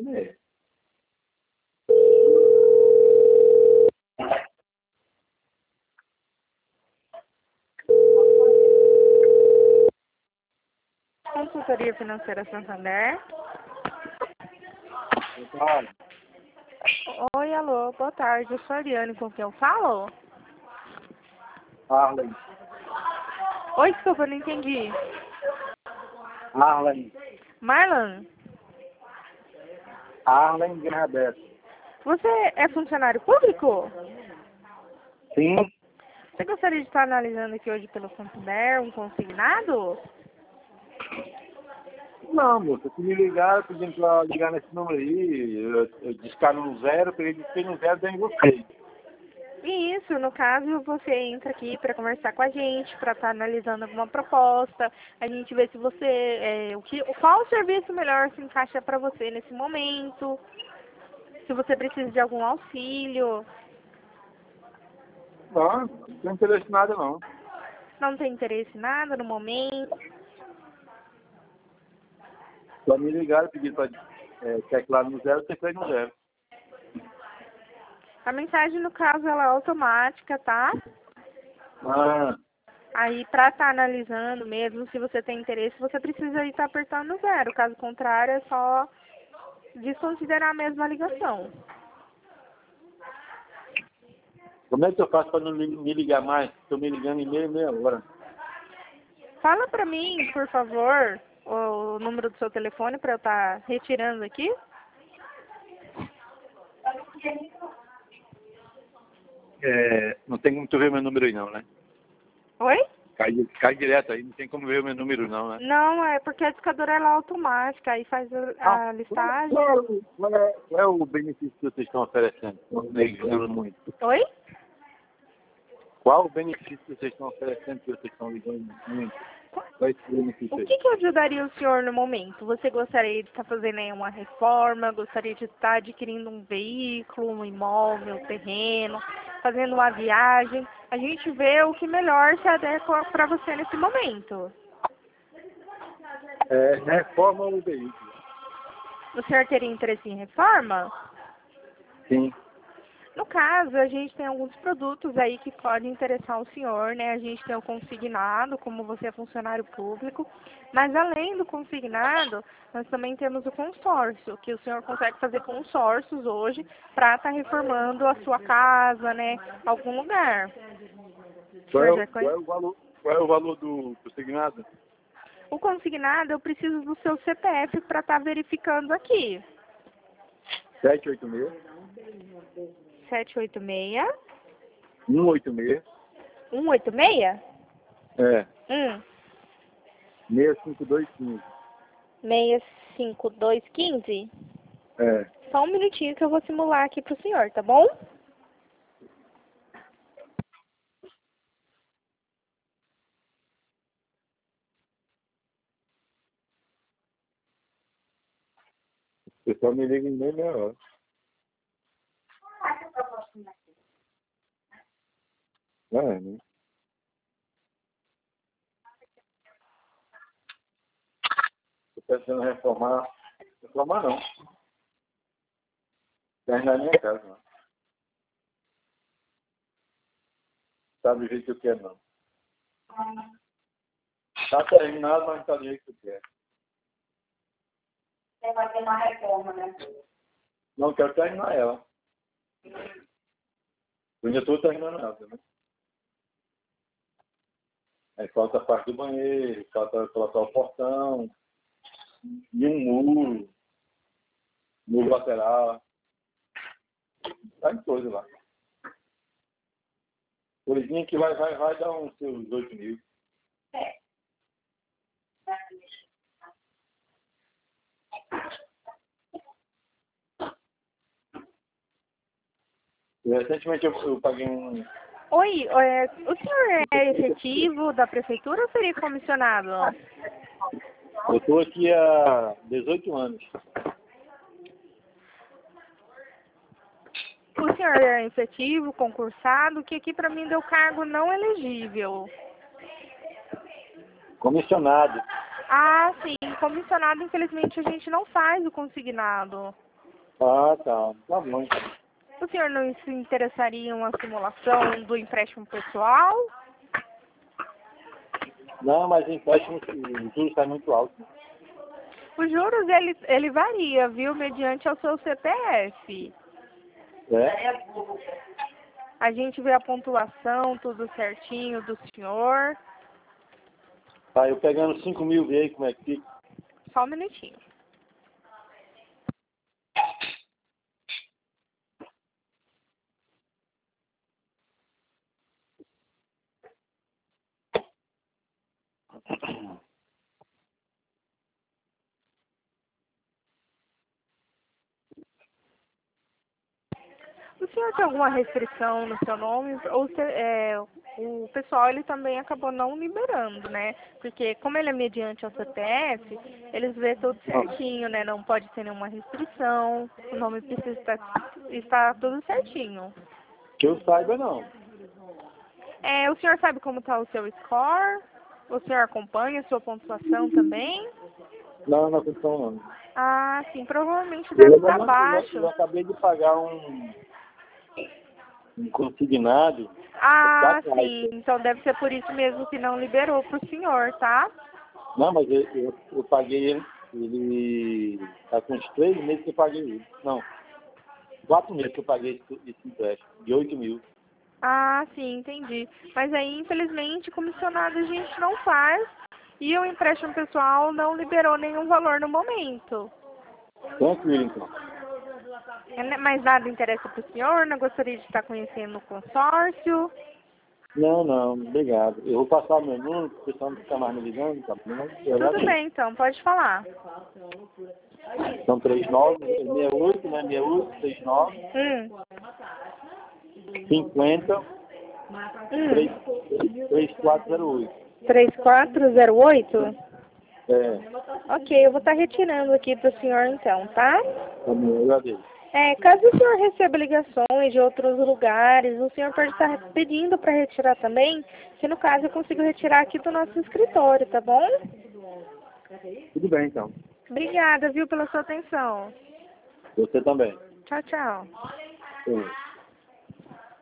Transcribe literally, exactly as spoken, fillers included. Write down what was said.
meia. Consultoria Financeira Santander. Claro. Oi, alô, boa tarde. Eu sou a Ariane, com quem eu falo? Arlen. Oi, desculpa, eu não entendi. Arlen. Marlon, Arlen Bernadette. você é funcionário público? Sim. Você gostaria de estar analisando aqui hoje pelo Santander um consignado? Não, moça, se me ligaram, pedindo pra ligar nesse número aí, eu, eu discaro no zero, peguei disquei no zero, dei em vocês. Isso, no caso, você entra aqui para conversar com a gente, para estar analisando alguma proposta, a gente vê se você, é, o que, qual o serviço melhor se encaixa para você nesse momento, se você precisa de algum auxílio. Não, não tem interesse em nada, não. Não tem interesse em nada no momento. Só me ligaram, pediram pra é, teclar no zero, teclei no zero. A mensagem, no caso, ela é automática, tá? Ah, Aí, para estar analisando mesmo, se você tem interesse, você precisa estar apertando zero. Caso contrário, é só desconsiderar mesmo a ligação. como é que eu faço para não li- me ligar mais? Estou me ligando em meia, meia hora. Fala para mim, por favor, o número do seu telefone para eu estar retirando aqui. É, não tem como tu ver meu número aí, não, né? Oi? Cai, cai direto aí, não tem como ver meu número, não, né? Não, é porque a discadora ela é automática, aí faz a, a listagem. Qual, é o- qual é, qual é o benefício que vocês estão oferecendo? Não ligando muito. Oi? Qual o benefício que vocês estão oferecendo que vocês estão ligando muito? Qual é esse benefício O aí? que, que ajudaria o senhor no momento? Você gostaria de estar fazendo aí uma reforma? Gostaria de estar adquirindo um veículo, um imóvel, um terreno, fazendo uma viagem? A gente vê o que melhor se adequa para você nesse momento. É, reforma o veículo. O senhor teria interesse em reforma? Sim. No caso, a gente tem alguns produtos aí que podem interessar o senhor, né? A gente tem o consignado, como você é funcionário público, mas além do consignado, nós também temos o consórcio, que o senhor consegue fazer consórcios hoje para estar reformando a sua casa, né? Algum lugar. O Qual é, senhor o- já qual é conhece? o valor, qual é o valor do consignado? O consignado, eu preciso do seu C P F para estar verificando aqui. sete oito seis, sete oito seis, um oito seis, um oito seis, é, um seis cinco dois um cinco. seis cinco dois um cinco. É. Só um minutinho que eu vou simular aqui pro senhor, tá bom? O pessoal me liga em meia, meia hora. É, né? Estou pensando em reformar. Reformar não. Terminar minha casa, não. Tá do jeito que eu quero, não. Tá terminado, mas não tá do jeito que eu quero. Você vai ter uma reforma, né? Não quero terminar ela. Eu ainda estou terminando ela, né? Aí falta a parte do banheiro, falta colocar o portão, e um muro, muro lateral. Tá em coisa lá. Coisinha que vai, vai, vai dar uns seus oito mil. É. Recentemente eu, eu paguei um. Oi, é, o senhor é efetivo da prefeitura ou seria comissionado? Eu estou aqui há dezoito anos. O senhor é efetivo, concursado, que aqui para mim deu cargo não elegível. Comissionado. Ah, sim, comissionado, infelizmente a gente não faz o consignado. Ah, tá. Tá bom, então. O senhor não se interessaria em uma simulação do empréstimo pessoal? Não, mas o empréstimo, o juros está muito alto. Os juros, ele, ele varia, viu? Mediante ao seu C P F. É? A gente vê a pontuação, tudo certinho do senhor. Tá, eu pegando cinco mil, vê aí como é que fica. Só um minutinho. O senhor tem alguma restrição no seu nome? Ou se, é, o pessoal ele também acabou não liberando, né? Porque como ele é mediante ao C P F, eles vê tudo certinho, né? Não pode ter nenhuma restrição, o nome precisa estar, estar tudo certinho. Que eu saiba, não. É, o senhor sabe como está o seu score? O senhor acompanha a sua pontuação também? Não, não acredito não. Ah, sim, provavelmente deve Eu, estar eu, baixo. eu acabei de pagar um, um consignado. Ah, da Caixa. sim, então deve ser por isso mesmo que não liberou para o senhor, tá? Não, mas eu, eu, eu paguei ele. Ele está com uns três meses que eu paguei ele. Não, quatro meses que eu paguei esse, esse empréstimo, de oito mil. Ah, sim, entendi. Mas aí, infelizmente, comissionado a gente não faz e o empréstimo pessoal não liberou nenhum valor no momento. Tranquilo, então. É, mas nada interessa para o senhor? Não gostaria de estar conhecendo o consórcio? Não, não, obrigado. Eu vou passar o meu número, para o pessoal não ficar mais me ligando, tá bom? Tudo bem, então, pode falar. São três nove, sessenta e oito, né? sessenta e oito, sessenta e nove, Hum. cinquenta, Hum. três quatro zero oito. três quatro zero oito? É, Ok, eu vou estar retirando aqui para o senhor então, tá? tá bom, eu agradeço. É, caso o senhor receba ligações de outros lugares, o senhor pode estar pedindo para retirar também, que no caso eu consigo retirar aqui do nosso escritório, tá bom? Tudo bem, então. Obrigada, viu, pela sua atenção. Você também. Tchau, tchau. Sim.